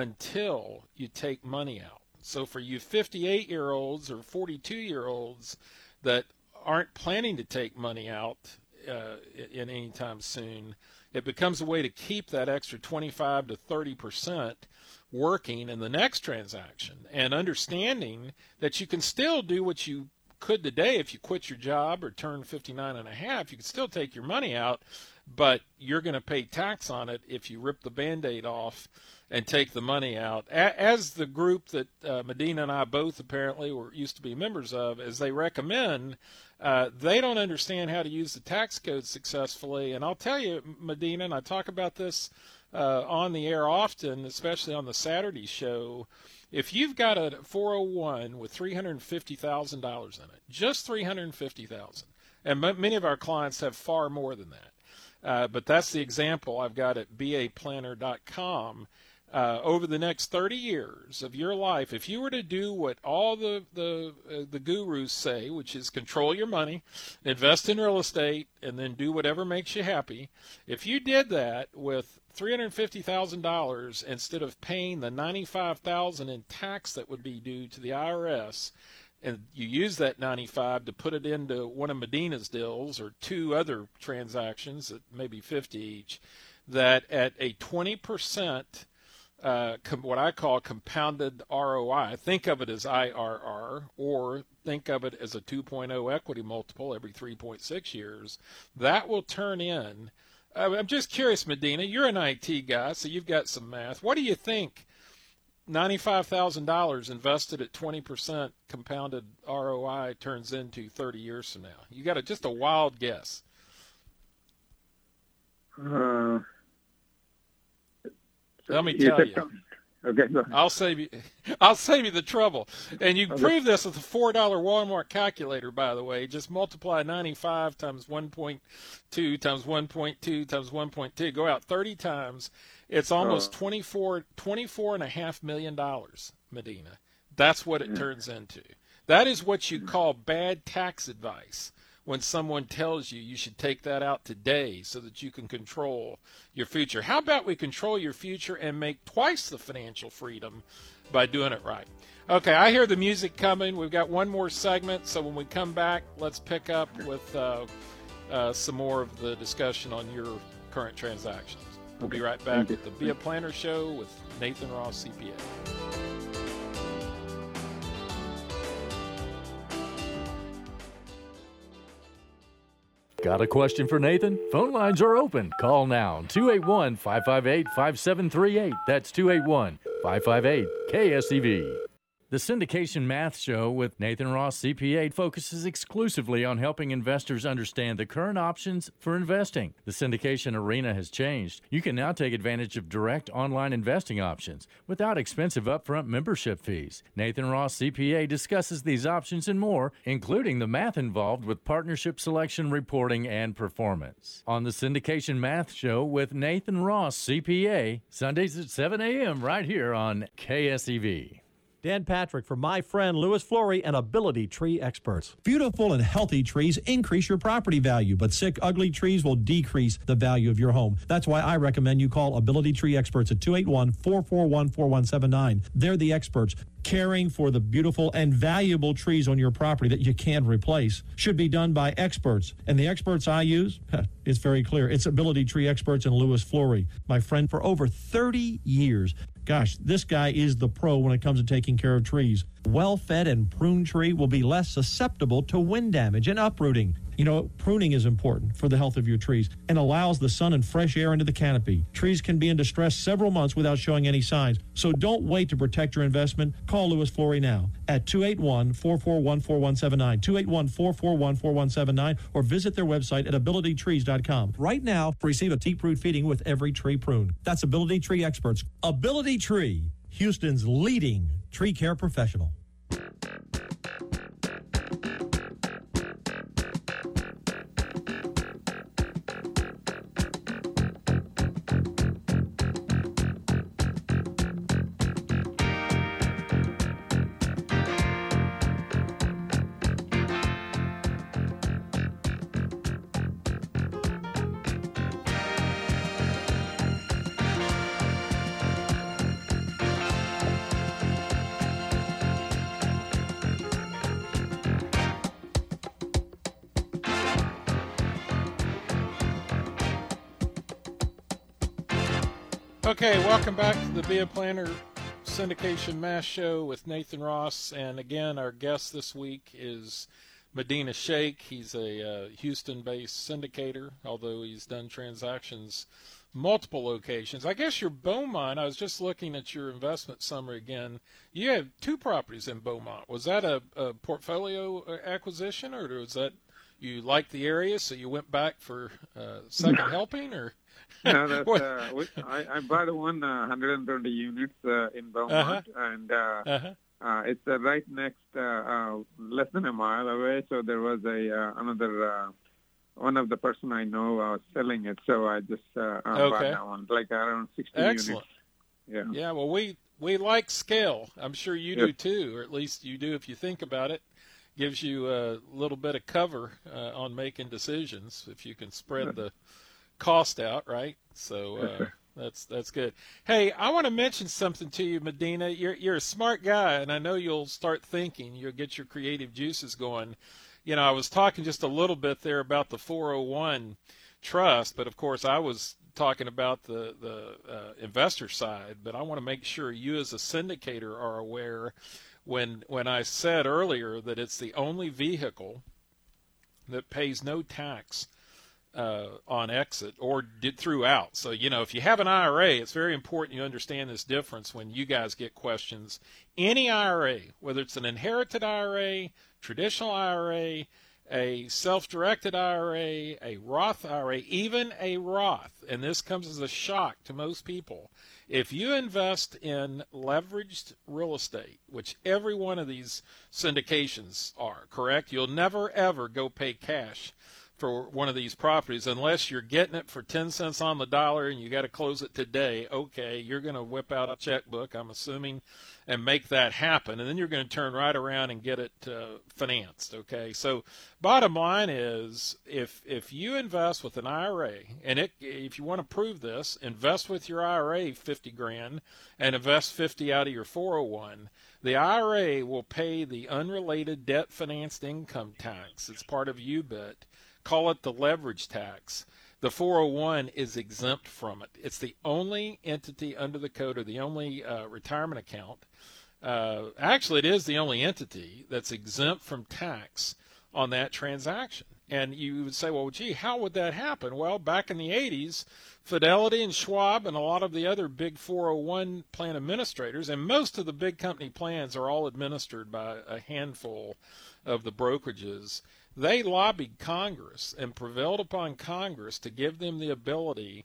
until you take money out. So for you fifty-eight-year-olds or forty-two-year-olds that aren't planning to take money out uh, in any time soon, it becomes a way to keep that extra twenty-five to thirty percent working in the next transaction, and understanding that you can still do what you could today if you quit your job or turn fifty-nine and a half. You can still take your money out, but you're going to pay tax on it if you rip the Band-Aid off and take the money out. As the group that uh, Medina and I both apparently were used to be members of, as they recommend, uh, they don't understand how to use the tax code successfully. And I'll tell you, Medina, and I talk about this uh, on the air often, especially on the Saturday show, if you've got a four oh one with three hundred fifty thousand dollars in it, just three hundred fifty thousand dollars, and m- many of our clients have far more than that, uh, but that's the example I've got at B A planner dot com. Uh, over the next thirty years of your life, if you were to do what all the the uh, the gurus say, which is control your money, invest in real estate, and then do whatever makes you happy, if you did that with three hundred fifty thousand dollars instead of paying the ninety-five thousand dollars in tax that would be due to the I R S, and you use that ninety-five to put it into one of Medina's deals or two other transactions that maybe fifty each, that at a twenty percent Uh, com- what I call compounded R O I. Think of it as I R R, or think of it as a two point oh equity multiple every three point six years. That will turn in. Uh, I'm just curious, Medina, you're an I T guy, so you've got some math. What do you think ninety-five thousand dollars invested at twenty percent compounded R O I turns into thirty years from now? You got a, just a wild guess. Uh, Let me tell you. Okay, go ahead. I'll save you. I'll save you the trouble. And you can okay. prove this with a four dollar Walmart calculator, by the way. Just multiply ninety-five times one point two times one point two times one point two. Go out thirty times. It's almost oh. twenty-four, twenty-four and a half million dollars, Medina. That's what it yeah. turns into. That is what you call bad tax advice. When someone tells you you should take that out today so that you can control your future. How about we control your future and make twice the financial freedom by doing it right? Okay, I hear the music coming. We've got one more segment, so when we come back, let's pick up with uh, uh, some more of the discussion on your current transactions. We'll be right back with the Be a Planner Show with Nathan Ross, C P A. Got a question for Nathan? Phone lines are open. Call now, two eight one, five five eight, five seven three eight. That's two eight one, five five eight, K S E V. The Syndication Math Show with Nathan Ross, C P A, focuses exclusively on helping investors understand the current options for investing. The syndication arena has changed. You can now take advantage of direct online investing options without expensive upfront membership fees. Nathan Ross, C P A, discusses these options and more, including the math involved with partnership selection, reporting, and performance. On the Syndication Math Show with Nathan Ross, C P A, Sundays at seven a.m. right here on K S E V. Dan Patrick for my friend Louis Flory and Ability Tree Experts. Beautiful and healthy trees increase your property value, but sick, ugly trees will decrease the value of your home. That's why I recommend you call Ability Tree Experts at two eight one, four four one, four one seven nine. They're the experts. Caring for the beautiful and valuable trees on your property that you can't replace should be done by experts. And the experts I use, it's very clear. It's Ability Tree Experts and Louis Flory, my friend for over thirty years. Gosh, this guy is the pro when it comes to taking care of trees. Well-fed and pruned tree will be less susceptible to wind damage and uprooting. You know, pruning is important for the health of your trees and allows the sun and fresh air into the canopy. Trees can be in distress several months without showing any signs. So don't wait to protect your investment. Call Louis Flory now at two eight one, four four one, four one seven nine, two eight one, four four one, four one seven nine, or visit their website at ability trees dot com. Right now, receive a deep root feeding with every tree pruned. That's Ability Tree Experts. Ability Tree, Houston's leading tree care professional. Okay, welcome back to the Be a Planner Syndication Mass Show with Nathan Ross. And again, our guest this week is Medina Sheikh. He's a uh, Houston-based syndicator, although he's done transactions multiple locations. I guess your Beaumont, I was just looking at your investment summary again. You have two properties in Beaumont. Was that a, a portfolio acquisition, or was that you liked the area, so you went back for uh, second helping, or? No, that's, uh, we, I, I bought one uh, one hundred twenty units uh, in Beaumont, uh-huh. and uh, uh-huh. uh, it's uh, right next, uh, uh, less than a mile away. So there was a uh, another uh, one of the person I know uh, was selling it, so I just uh, uh, okay. bought that one, like around sixty Excellent. units. Yeah. Yeah. Well, we we like scale. I'm sure you Yes. do too, or at least you do if you think about it. Gives you a little bit of cover uh, on making decisions if you can spread the cost out, right? So uh, that's that's good. Hey, I want to mention something to you, Medina. You're you're a smart guy, and I know you'll start thinking. You'll get your creative juices going. You know, I was talking just a little bit there about the four oh one trust, but of course I was talking about the the uh, investor side. But I want to make sure you, as a syndicator, are aware when when I said earlier that it's the only vehicle that pays no tax Uh, on exit or did throughout. So, you know, if you have an I R A, it's very important you understand this difference when you guys get questions. Any I R A, whether it's an inherited I R A, traditional I R A, a self-directed I R A, a Roth I R A, even a Roth, and this comes as a shock to most people, if you invest in leveraged real estate, which every one of these syndications are, correct? You'll never, ever go pay cash for one of these properties unless you're getting it for ten cents on the dollar and you got to close it today. Okay, you're going to whip out a checkbook, I'm assuming, and make that happen, and then you're going to turn right around and get it uh, financed. Okay, so bottom line is, if if you invest with an I R A, and it, if you want to prove this, invest with your I R A fifty grand and invest fifty out of your four oh one. The I R A will pay the unrelated debt financed income tax. It's part of U B I T. Call it the leverage tax. The four oh one is exempt from it. It's the only entity under the code, or the only uh, retirement account. Uh, actually, it is the only entity that's exempt from tax on that transaction. And you would say, well, gee, how would that happen? Well, back in the eighties, Fidelity and Schwab and a lot of the other big four oh one plan administrators, and most of the big company plans are all administered by a handful of the brokerages, they lobbied Congress and prevailed upon Congress to give them the ability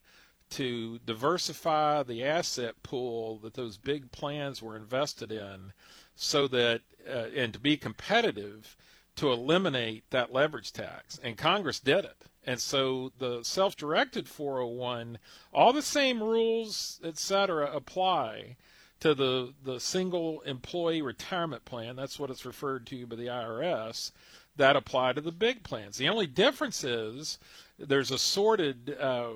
to diversify the asset pool that those big plans were invested in, so that, uh, and to be competitive, to eliminate that leverage tax. And Congress did it. And so the self-directed four oh one, all the same rules, et cetera, apply to the, the single employee retirement plan, that's what it's referred to by the I R S, that apply to the big plans. The only difference is there's assorted uh,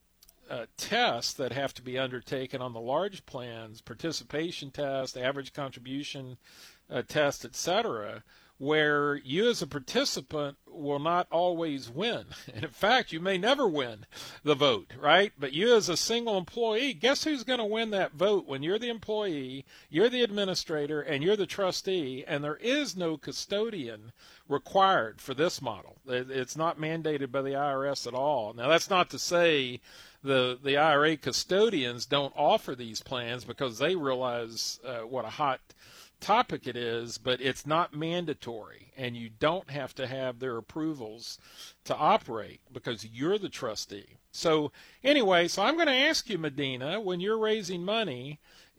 uh, tests that have to be undertaken on the large plans, participation test, average contribution uh, test, et cetera, where you as a participant will not always win. And in fact, you may never win the vote, right? But you as a single employee, guess who's going to win that vote when you're the employee, you're the administrator, and you're the trustee, and there is no custodian required for this model. It's not mandated by the I R S at all. Now, that's not to say the, the I R A custodians don't offer these plans because they realize uh, what a hot topic it is, but it's not mandatory, and you don't have to have their approvals to operate because you're the trustee. So anyway, so I'm going to ask you, Medina, when you're raising money,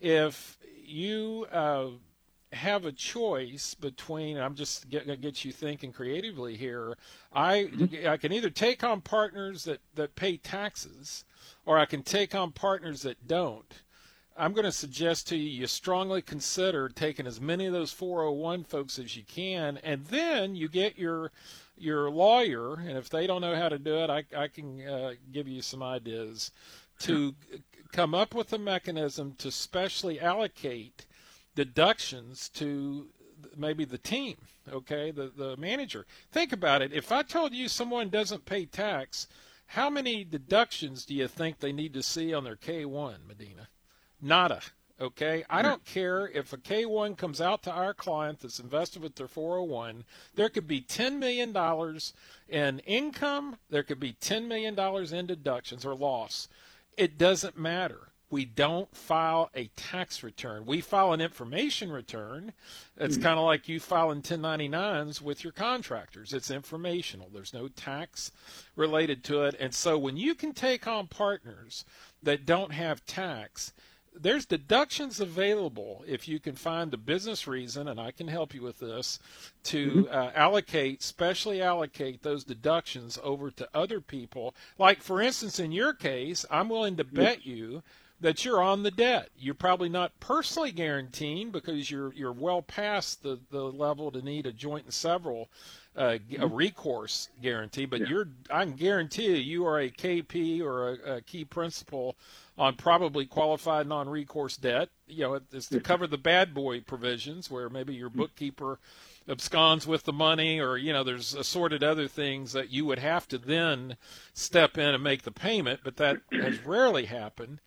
if you uh, have a choice between, I'm just going to get you thinking creatively here, I, I can either take on partners that, that pay taxes, or I can take on partners that don't. I'm going to suggest to you you strongly consider taking as many of those four oh one folks as you can, and then you get your your lawyer, and if they don't know how to do it, I, I can uh, give you some ideas, to come up with a mechanism to specially allocate deductions to maybe the team, okay, the, the manager. Think about it. If I told you someone doesn't pay tax, how many deductions do you think they need to see on their K one, Medina? Nada, okay? I don't care if a K one comes out to our client that's invested with their four oh one. There could be ten million dollars in income. There could be ten million dollars in deductions or loss. It doesn't matter. We don't file a tax return. We file an information return. It's kind of like you filing ten ninety-nines with your contractors. It's informational. There's no tax related to it. And so when you can take on partners that don't have tax, there's deductions available if you can find a business reason, and I can help you with this, to uh, allocate, specially allocate those deductions over to other people. Like, for instance, in your case, I'm willing to bet you that you're on the debt. You're probably not personally guaranteeing because you're you're well past the, the level to need a joint and several uh, a recourse guarantee, but yeah. you're I can guarantee you you are a K P or a, a key principal on probably qualified non-recourse debt. You know, it's to cover the bad boy provisions where maybe your bookkeeper absconds with the money, or, you know, there's assorted other things that you would have to then step in and make the payment, but that has rarely happened.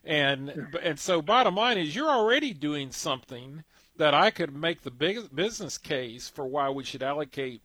And and so bottom line is you're already doing something that I could make the big business case for why we should allocate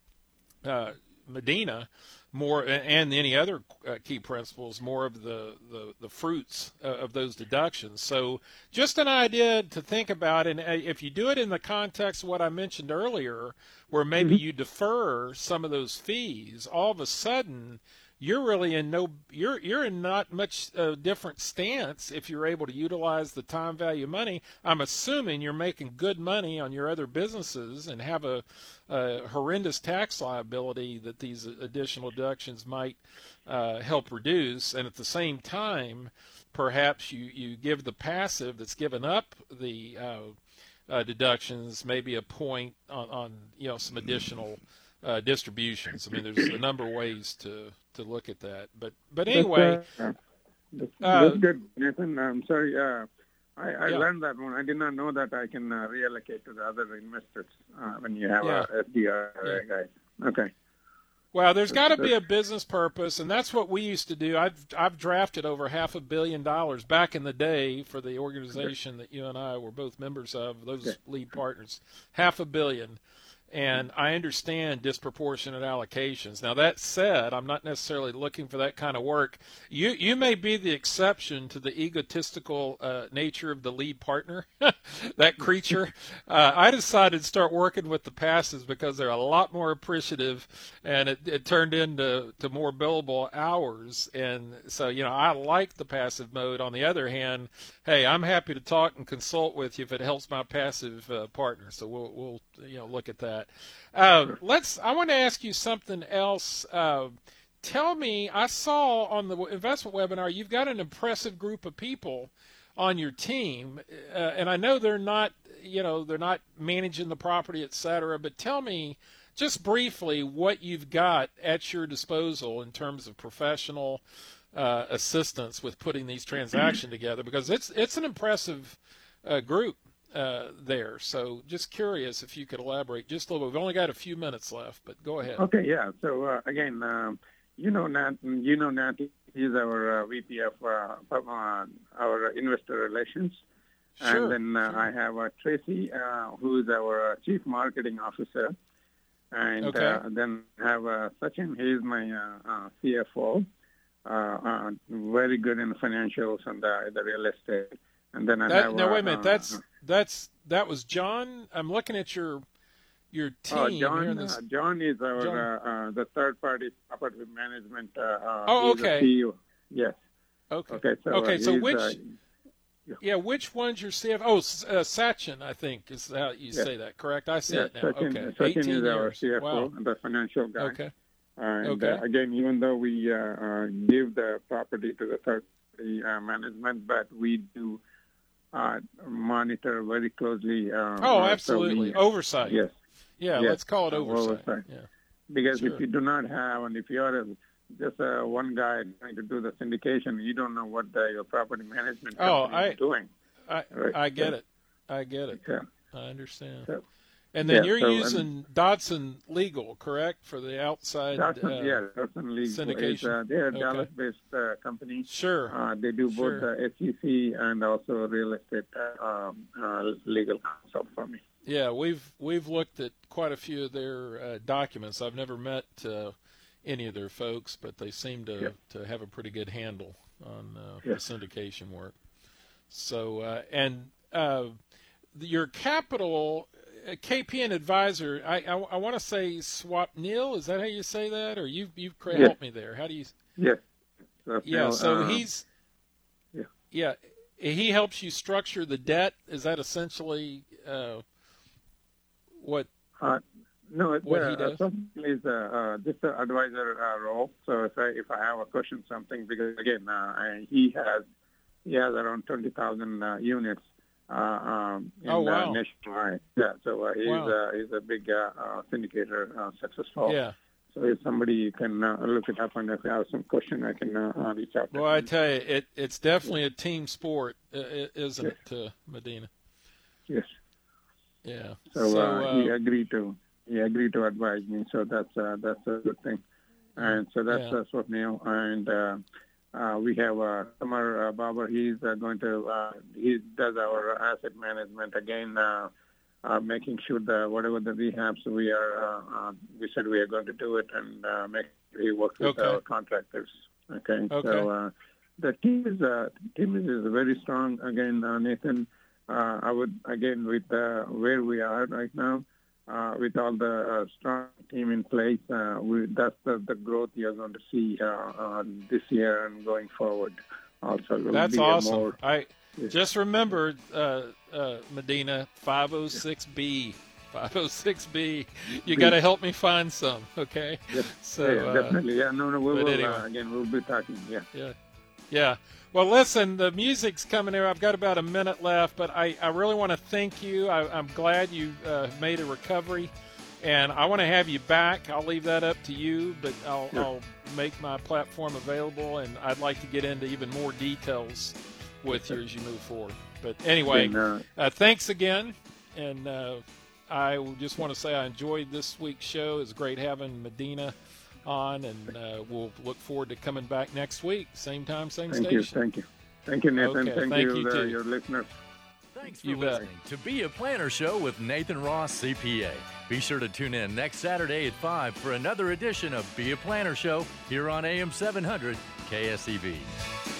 uh, Medina more, and any other uh, key principles, more of the, the, the fruits uh, of those deductions. So just an idea to think about, and if you do it in the context of what I mentioned earlier, where maybe mm-hmm. you defer some of those fees, all of a sudden you're really in no, you're you're in not much uh, different stance if you're able to utilize the time value of money. I'm assuming you're making good money on your other businesses and have a, a horrendous tax liability that these additional deductions might uh, help reduce. And at the same time, perhaps you, you give the passive that's given up the uh, uh, deductions maybe a point on, on you know some additional uh, distributions. I mean, there's a number of ways to. to look at that, but but anyway, that's, uh, that's, uh, that's good, Nathan. I'm sorry, uh, I, I yeah. learned that one. I did not know that I can uh, reallocate to the other investors uh, when you have yeah. a S D R yeah. guy. Okay. Well, there's got to be a business purpose, and that's what we used to do. I've I've drafted over half a billion dollars back in the day for the organization that you and I were both members of. Those okay. lead partners, half a billion. And I understand disproportionate allocations. Now, that said, I'm not necessarily looking for that kind of work. You you may be the exception to the egotistical uh, nature of the lead partner, that creature. Uh, I decided to start working with the passives because they're a lot more appreciative, and it, it turned into to more billable hours. And so, you know, I like the passive mode. On the other hand, hey, I'm happy to talk and consult with you if it helps my passive uh, partner. So we'll we'll you know look at that. Uh, let's. I want to ask you something else. Uh, tell me, I saw on the investment webinar you've got an impressive group of people on your team, uh, and I know they're not, you know, they're not managing the property, et cetera, but tell me just briefly what you've got at your disposal in terms of professional uh, assistance with putting these transactions together, because it's it's an impressive uh, group uh, there. So just curious if you could elaborate just a little bit. We've only got a few minutes left, but go ahead. Okay, yeah. So uh, again, um, you know Nat, you know Nat, he's our uh, V P of uh, uh, our investor relations. Sure, and then uh, sure. I have uh, Tracy, uh, who is our uh, chief marketing officer. And Okay. uh, then I have uh, Sachin, he's my uh, uh, C F O. Uh, uh, very good in financials and the, the real estate. And then I That, have. now uh, wait a minute. uh, That's that's that was John. I'm looking at your your team uh, here in John, this. uh, John is our John. Uh, uh, the third party property management. Uh, uh, Oh, he's the okay. C E O. Yes. Okay. Okay. So, okay. uh, So he's, which? uh, yeah. Which one's your C F O? Oh, S- uh, Sachin, I think is how you Yes. say that. Correct. I see yeah, it now. Sachin, okay. Sachin eighteen is our years. C F O, Wow. the financial guy. Okay. And Okay. uh, again, even though we uh, uh, give the property to the third party uh, management, but we do uh, monitor very closely. Uh, Oh, uh, so absolutely. we- Oversight. Yes. Yeah. Yes. Let's call it Uh, oversight. oversight. Yeah. Because Sure. if you do not have, and if you are a, just uh, one guy trying to do the syndication, you don't know what the, your property management Oh, company I is doing. I Right. I get Yeah. it. I get it. Yeah. I understand. So, And then yeah, you're so, um, using Dodson Legal, correct, for the outside Dodson, uh, yeah, Dodson League is, syndication? uh, they're a Okay. Dallas-based uh, company. Sure. Uh, they do both Sure. uh, S E C and also real estate uh, um, uh, legal counsel for me. Yeah, we've we've looked at quite a few of their uh, documents. I've never met uh, any of their folks, but they seem to Yeah. to have a pretty good handle on uh, Yeah. the syndication work. So uh, and uh, your capital uh, K P N advisor, I I, I want to say Swapnil. Is that how you say that, or you you Yes. help me there? How do you? Yes. So, Yeah, so uh, he's yeah. yeah he helps you structure the debt. Is that essentially uh, what? Uh, no, it's What uh, he does? something is uh, uh, just an advisor uh, role. So if I if I have a question, something, because again, uh, I, he has he has around twenty thousand uh, units uh, um, in Oh, wow. uh, nationwide. Yeah, so uh, he's Wow. uh, he's a big uh, uh, syndicator, uh, successful. Yeah. So if somebody can uh, look it up, and if you have some question, I can uh, uh, reach out. to Well, I him. tell you, it it's definitely a team sport, uh, i- isn't Yes. it, uh, Medina? Yes. Yeah. So, uh, uh, he agreed to he agreed to advise me. So that's uh, that's a good thing. And so that's Yeah. uh, Swapnil. And uh, uh, we have uh, Samar uh, Babar. He's uh, going to uh, he does our asset management again, uh, uh, making sure that whatever the rehabs we are uh, uh, we said we are going to do it, and uh, make sure he works with Okay. our contractors. Okay. Okay. So uh, the team is uh, team is, is very strong. Again, uh, Nathan. Uh, I would, again, with uh, where we are right now, uh, with all the uh, strong team in place, uh, we, that's the, the growth you're going to see uh, uh, this year and going forward. Also, It'll That's be a awesome. more- I Yes. just remember, uh, uh, Medina, five oh six B. five oh six B. You got to help me find some, okay? Yes. So, yeah, uh, definitely. Yeah, no, no, we but will, anyway. uh, again, we'll be talking. Yeah. Yeah. Yeah. Well, listen, the music's coming here. I've got about a minute left, but I, I really want to thank you. I, I'm glad you uh, made a recovery, and I want to have you back. I'll leave that up to you, but I'll, Sure. I'll make my platform available, and I'd like to get into even more details with you as you move forward. But anyway, And, uh, uh, thanks again, and uh, I just want to say I enjoyed this week's show. It's great having Medina on, and uh, we'll look forward to coming back next week, same time, same Thank station. you. Thank you. Thank you, Nathan. Okay, thank, thank you, you, the, too. your listeners. Thanks for You bet. listening to Be a Planner Show with Nathan Ross, C P A. Be sure to tune in next Saturday at five for another edition of Be a Planner Show here on A M seven hundred K S E V.